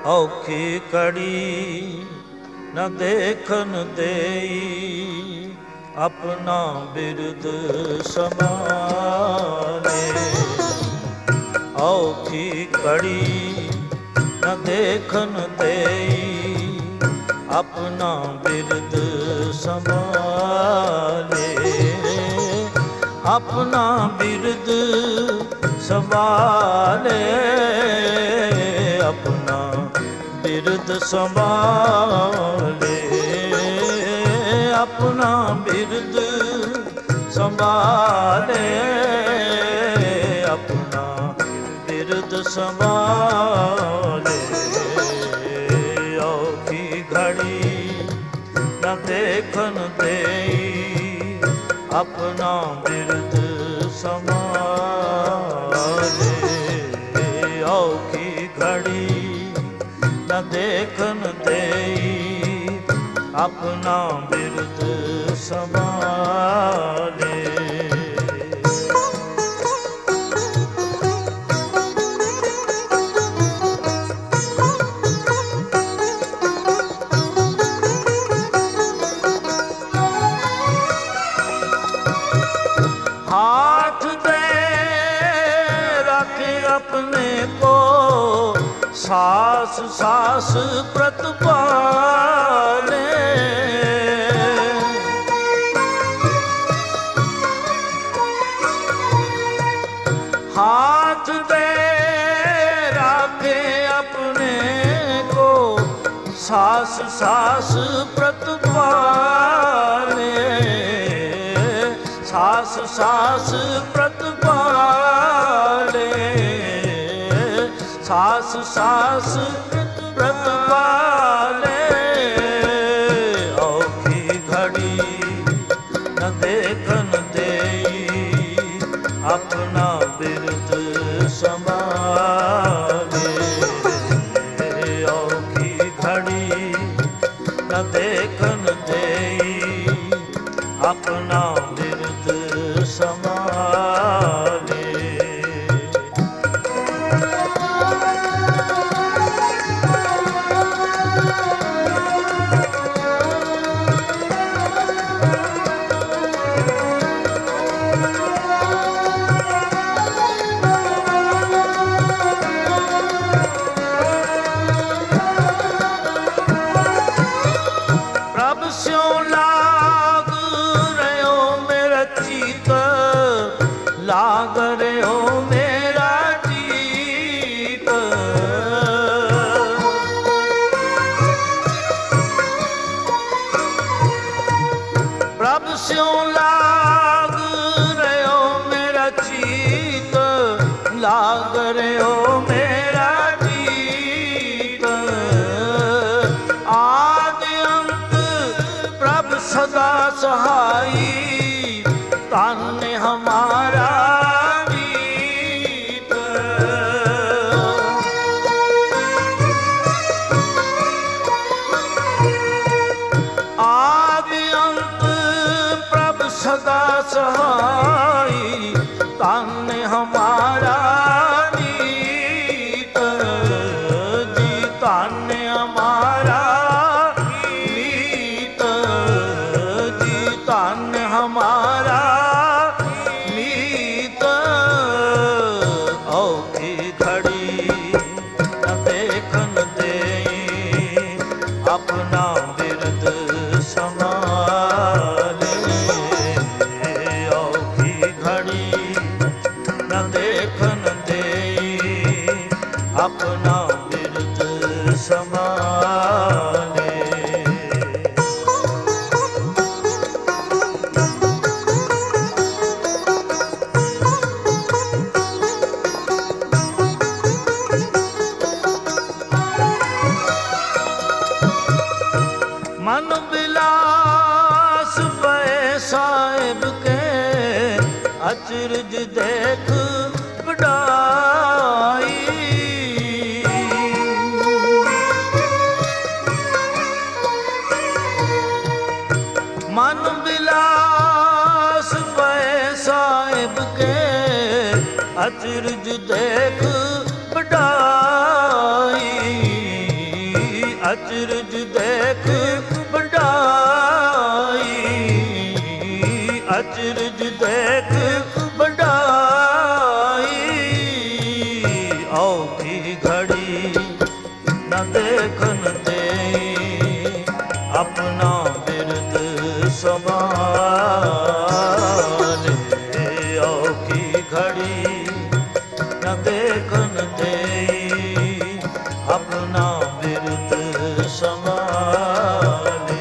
ਔਖੀ ਘੜੀ ਨ ਦੇਖਨ ਦੇਈ, ਆਪਣਾ ਬਿਰਦ ਸਮਾਲੇ। ਔਖੀ ਘੜੀ ਨ ਦੇਖਨ ਦੇਈ, ਆਪਣਾ ਬਿਰਦ ਸੰਭਾਲੇ। ਆਪਣਾ ਬਿਰਦ ਸੰਭਾਲੇ, ਆਪਣਾ ਬਿਰਦ ਸੰਭਾਲੇ। ਆਪਣਾ ਬਿਰਦ ਸੰਭਾਲੇ, ਆਪਣਾ ਬਿਰਦ ਸੰਭਾਲੇ। ਔਖੀ ਘੜੀ ਨ ਦੇਖਨ ਦੇਈ, ਆਪਣਾ ਬਿਰਦ ਸੰਭਾਲੇ। ਔਖੀ ਘੜੀ ਨ ਦੇਖਨ ਦੇਈ, ਆਪਣਾ ਬਿਰਦ ਸੰਭਾਲੇ। हाथ दे रखे अपने को, सास सास प्रतिपाले। हाथ दे रखे अपने को, सास सास प्रतिपाले। सास सास प्रतिपाले, सास सास प्रतिपाले। औखी घड़ी न देखन देई, अपना बिरद संभाले। औखी घड़ी न देखन देई, अपना बिरद संभाले। प्रभ स्यों लाग रहो मेरा चीत, लाग रहो मेरा चीत। प्रभ स्यों लाग रहो मेरा चीत, लाग रहो मेरा चीत। आदि अंत प्रभ सदा सहाई, तन हमारा मीत। आदि अंत प्रभ सदा सहाई, तन हमारा मीत। जी तन हमारा मीत, जी तन हमारा मीत। औखी घड़ी न देखन देई, अपना बिरद संभाले। औखी घड़ी न देखन देई, अपना बिरद संभाले। मन बिलास पे साहिब के, अचरज देख बढ़ाई। मन बिलास पे साहिब के, अचरज देख बढ़ाई। ਅਚਰਜ ਦੇਖ ਵਡਾਈ, ਔਖੀ ਘੜੀ ਨਾ ਦੇਖਣ ਦੇਈ, ਆਪਣਾ ਬਿਰਦ ਸੰਭਾਲੇ, ਔਖੀ ਘੜੀ ਨਾ ਦੇਖਣ ਦੇਈ, ਆਪਣਾ ਬਿਰਦ ਸੰਭਾਲੇ।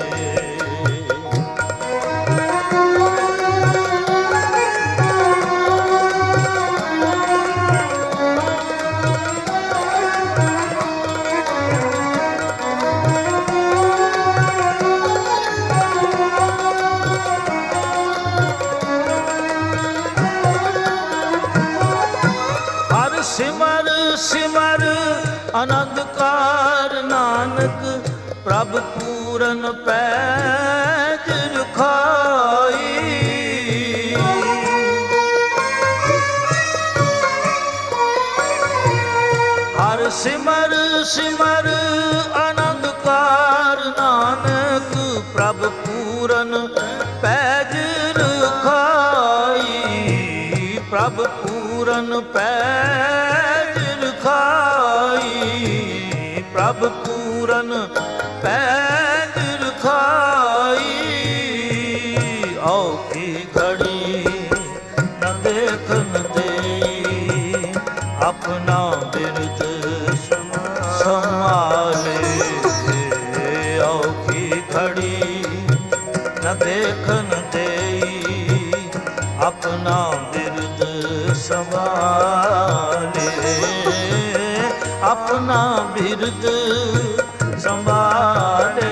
ਸਿਮਰ ਸਿਮਰ ਆਨੰਦ ਕਾਰ ਨਾਨਕ, ਪ੍ਰਭ ਪੂਰਨ ਪੈਜ ਰਖਾਈ। ਹਰ ਸਿਮਰ ਸਿਮਰ ਆਨੰਦ ਕਾਰ ਨਾਨਕ, ਪ੍ਰਭ ਪੂਰਨ ਪੈਜ ਰਖਾਈ, ਪ੍ਰਭ ਪੂਰਨ ਪੈਜ ਰਖਾਈ, ਪ੍ਰਭ ਪੂਰਨ ਪੈਜ ਰਖਾਈ, ਔਖੀ ਘੜੀ ਨਾ ਦੇਖਣ ਦੇਈ, ਆਪਣਾ ਬਿਰਦ ਸੰਭਾਲੇ, ਔਖੀ ਘੜੀ ਨਾ ਦੇਖਣ ਦੇਈ, ਆਪਣਾ ਬਿਰਦ ਸੰਭਾਲੇ, ਆਪਣਾ ਬਿਰਦ ਸੰਭਾਲੇ,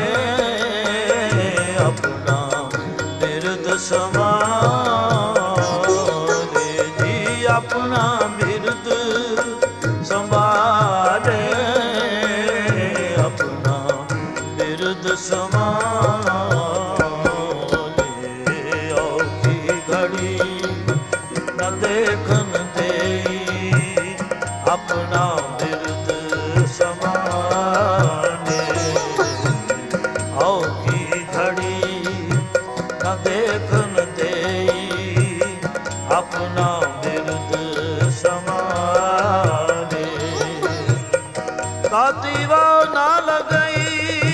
ਆਪਣਾ ਬਿਰਦ ਸੰਭਾਲੇ ਜੀ, ਆਪਣਾ ਬਿਰਦ ਸੰਭਾਲੇ, ਆਪਣਾ ਬਿਰਦ ਸੰਭਾਲੇ, ਔਖੀ ਘੜੀ ਨਾ ਦੇਖਣ ਦੇਈ, ਆਪਣਾ ਬਿਰਦ ਸੰਭਾਲੇ, ਔਖੀ ਘੜੀ ਨਾ ਦੇਖਣ ਦੇਈ, ਆਪਣਾ ਬਿਰਦ ਸੰਭਾਲੇ। ਕਾਤੀ ਵਾਹ ਨਾ ਲਗਈ,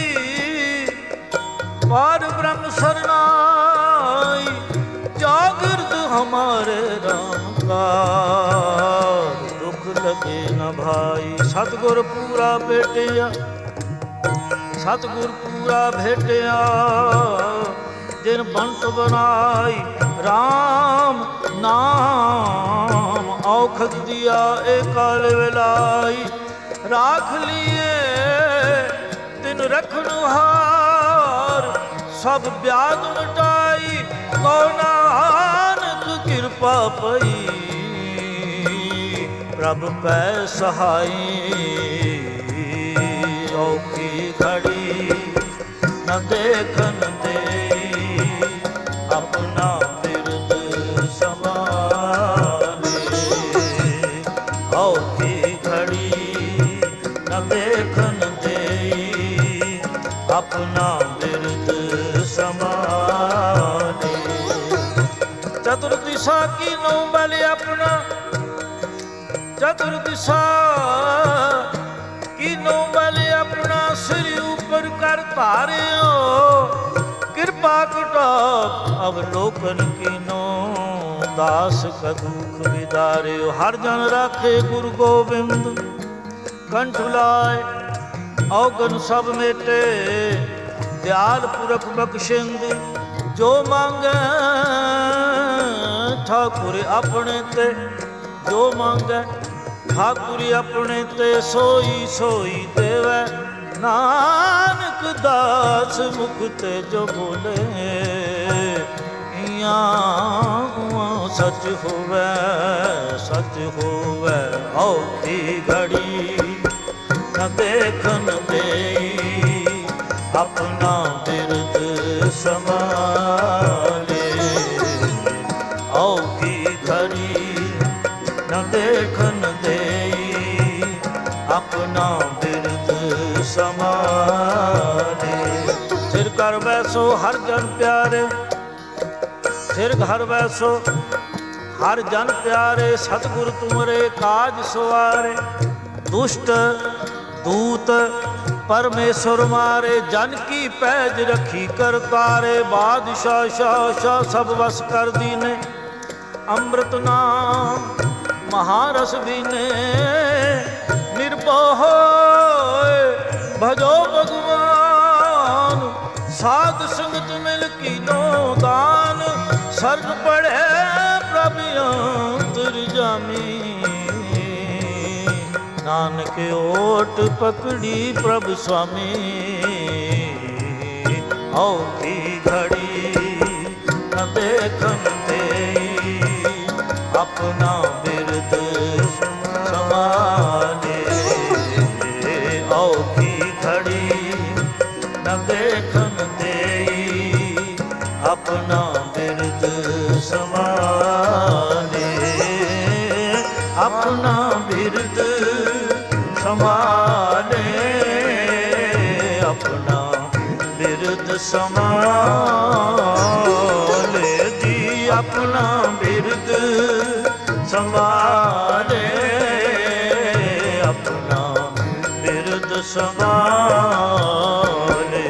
ਪਾਰ ਬ੍ਰਹਮ ਸਰਨਾਈ, ਜਾਗਿਰਦ ਹਮਾਰੇ ਰਾਮ ਕਾ, ਦੁਖ ਲਗੇ ਨ ਭਾਈ। ਸਤਿਗੁਰ ਪੂਰਾ ਭੇਟਿਆ, ਸਤਿਗੁਰ ਪੂਰਾ ਭੇਟਿਆ, ਜਿਨ ਬੰਟ ਬਨਾਈ, ਰਾਮ ਨਾਮ ਔਖਦ ਦਿਆ ਏ ਕਾਲ ਵੇਲਾਈ। ਰਾਖ ਲੀਏ ਤਿਨ ਰਖਣ ਹਾਰ, ਸਭ ਬਿਆਦ ਮਿਟਾਈ, ਕੋ ਨਾਨਕ ਕਿਰਪਾ ਪਈ, ਪ੍ਰਭ ਪੈ ਸਹਾਈ, ਔਖੀ ਘੜੀ ਨਾ ਦੇਖਣ ਦੇਈ, ਆਪਣਾ ਬਿਰਦ ਸੰਭਾਲੇ, ਔਖੀ ਘੜੀ ਨਾ ਦੇਖਣ ਦੇਈ, ਆਪਣਾ ਬਿਰਦ ਸੰਭਾਲੇ। ਚਤੁਰ ਦਿਸ਼ਾ ਕੀਨੋ ਬਲ ਆਪਣਾ, ਚਤੁਰ ਦਿਸ਼ਾ ਕੀਨੋ ਬਲ ਆਪਣਾ, ਸਿਰ ਉਪਰ ਕਰ ਧਾਰਿਓ, ਕਿਰਪਾ ਕਟਾਪ ਅਵਲੋਕਨ ਕੀਨੋ, ਦਾਸ ਕਾ ਦੁਖ ਵਿਦਾਰਿਓ। ਹਰ ਜਨ ਰਾਖੇ ਗੁਰੂ ਗੋਬਿੰਦ, ਕੰਠ ਲਾਏ ਔਗਨ ਸਭ ਮੇਟੇ, ਦਿਆਲ ਪੁਰਖ ਬਖਸ਼ਿੰਦ, ਜੋ ਮੰਗੈ ਠਾਕੁਰ ਆਪਣੇ ਤੇ, ਜੋ ਮੰਗੈ ਠਾਕੁਰ ਆਪਣੇ ਤੇ, ਸੋਈ ਸੋਈ ਦੇਵੈ, ਨਾਨਕ ਦਾਸ ਮੁਖ ਤੇ ਜੋ ਬੋਲੇ, ਇਆਂ ਸਚ ਹੋਵੈ, ਸਚ ਹੋਵੈ, ਔਖੀ ਘੜੀ ਨਾ ਦੇਖਣ ਦੇਈ, ਆਪਣਾ ਬਿਰਦ ਸੰਭਾਲੇ, ਔਖੀ ਘੜੀ ਨਾ ਦੇਖਣ ਦੇਈ, ਆਪਣਾ ਬਿਰਦ ਸੰਭਾਲੇ। ਸਿਰ ਕਰ ਬੈਸੋ ਹਰ ਜਨ ਪਿਆਰੇ, ਸਿਰ ਘਰ ਵੈਸੋ ਹਰ ਜਨ ਪਿਆਰੇ ਸਤਿਗੁਰ ਤੁਮਰੇ ਕਾਜ ਸਵਾਰੇ ਦੁਸ਼ਟ ਦੂਤ ਪਰਮੇਸ਼ਰ ਮਾਰੇ ਜਨ ਕੀ ਪੈਜ ਰੱਖੀ ਕਰਤਾਰੇ ਬਾਦਸ਼ਾਹ ਸ਼ਾਹ ਸਭ ਵਸ ਕਰ ਦੀਨੇ ਅੰਮ੍ਰਿਤ ਨਾਮ ਮਹਾਰਸ ਵੀਨੇ ਨਿਰਭਉ ਹੋਏ ਭਜੋ ਭਗਵਾਨ ਸਾਧ ਸੰਗਤ ਮਿਲ ਕੀਨੋ ਦਾਨ ਸਰਬ ਪੜ੍ਹੇ ਪ੍ਰਭ ਅੰਤਰਜਾਮੀ ਨਾਨਕ ਓਟ ਪਕੜੀ ਪ੍ਰਭ ਸੁਆਮੀ ਔਖੀ ਘੜੀ ਨ ਦੇਖਣ ਦੇਈ ਆਪਣਾ ਬਿਰਦ ਸਮਾਲੇ ਔਖੀ ਘੜੀ ਨ ਦੇਖਣ ਦੇਈ ਆਪਣਾ ਬਿਰਦ ਸਮਾਲੇ ਆਪਣਾ ਬਿਰਦ ਸਮਾਲੇ ਆਪਣਾ ਬਿਰਦ ਸਮਾਲੇ ਜੀ ਆਪਣਾ ਬਿਰਦ ਸਮਾਲੇ ਆਪਣਾ ਬਿਰਦ ਸਮਾਲੇ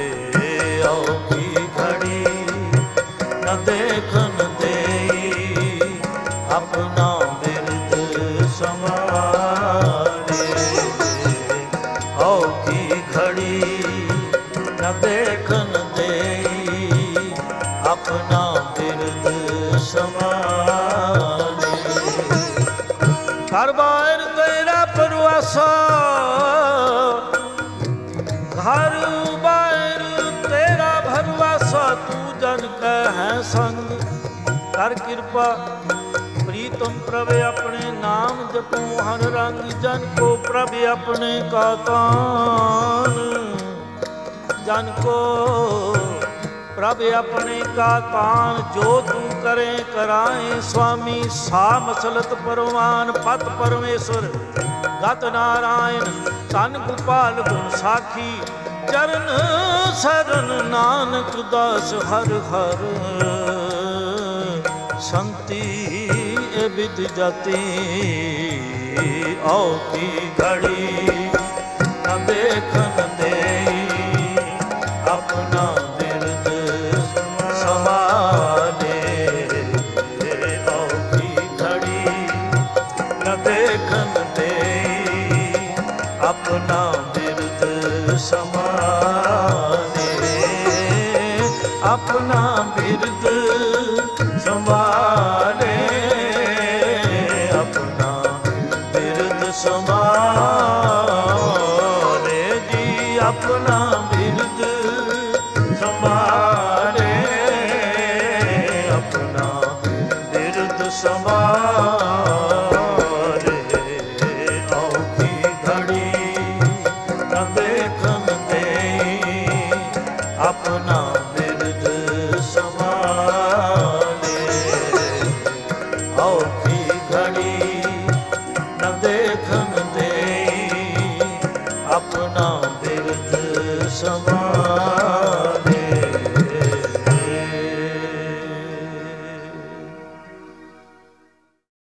ਔਖੀ ਘੜੀ ਨ ਦੇਖਣ ਦੇਈ ਆਪਣਾ ਬਿਰਦ ਸਮਾਲੇ ਔਖੀ ਘੜੀ ਨ ਦੇਖਣ ਦੇਈ ਆਪਣਾ ਬਿਰਦ ਸਮਾਲੇ ਘਰ ਬਾਹਰ ਤੇਰਾ ਪਰਵਾਸਾ ਘਰ ਬਾਹਰ ਤੇਰਾ ਭਰਵਾਸਾ ਤੂੰ ਜਨ ਕੈ ਹੈ ਸੰਗ ਕਰ ਕਿਰਪਾ ਪ੍ਰੀਤਮ ਪ੍ਰਭ ਆਪਣੇ ਨਾਮ ਜਪੋ ਹਰ ਰੰਗ ਜਨ ਕੋ ਪ੍ਰਭ ਆਪਣੇ ਕਾ ਤਾਨ ਜਨ ਕੋ ਪ੍ਰਭ ਆਪਣੇ ਕਾ ਤਾਨ ਜੋ ਤੂੰ ਕਰੇ ਕਰਾਏ ਸੁਆਮੀ ਸਾ ਮਸਲਤ ਪਰਵਾਨ ਪਤ ਪਰਮੇਸ਼ਰ ਗਤ ਨਾਰਾਇਣ ਧਨ ਗੋਪਾਲ ਗੁਣ ਸਾਖੀ ਚਰਨ ਸਰਨ ਨਾਨਕ ਦਾਸ ਹਰ ਹਰ ਸੰਤੀ ਇਹ ਵਿਦ ਜਾਤੀ ਔਖੀ ਘੜੀ ਨ ਦੇਖਣ ਦੇਈ ਆਪਣਾ ਬਿਰਦ ਸਮਾਲੇ ਔਖੀ ਘੜੀ ਨ ਦੇਖਣ ਦੇਈ ਆਪਣਾ ਬਿਰਦ ਸਮਾਲੇ ਆਪਣਾ ਬਿਰਦ ਸੰਭਾਲੇ ਆਪਣਾ ਬਿਰਦ ਸੰਭਾਲੇ ਜੀ ਆਪਣਾ ਬਿਰਦ ਸੰਭਾਲੇ ਆਪਣਾ ਬਿਰਦ ਸੰਭਾਲੇ ਔਖੀ ਘੜੀ ਨ ਦੇਖਣ ਦੇਈ ਆਪਣਾ ਬਿਰਦ ਸੰਭਾਲੇ ਔਖੀ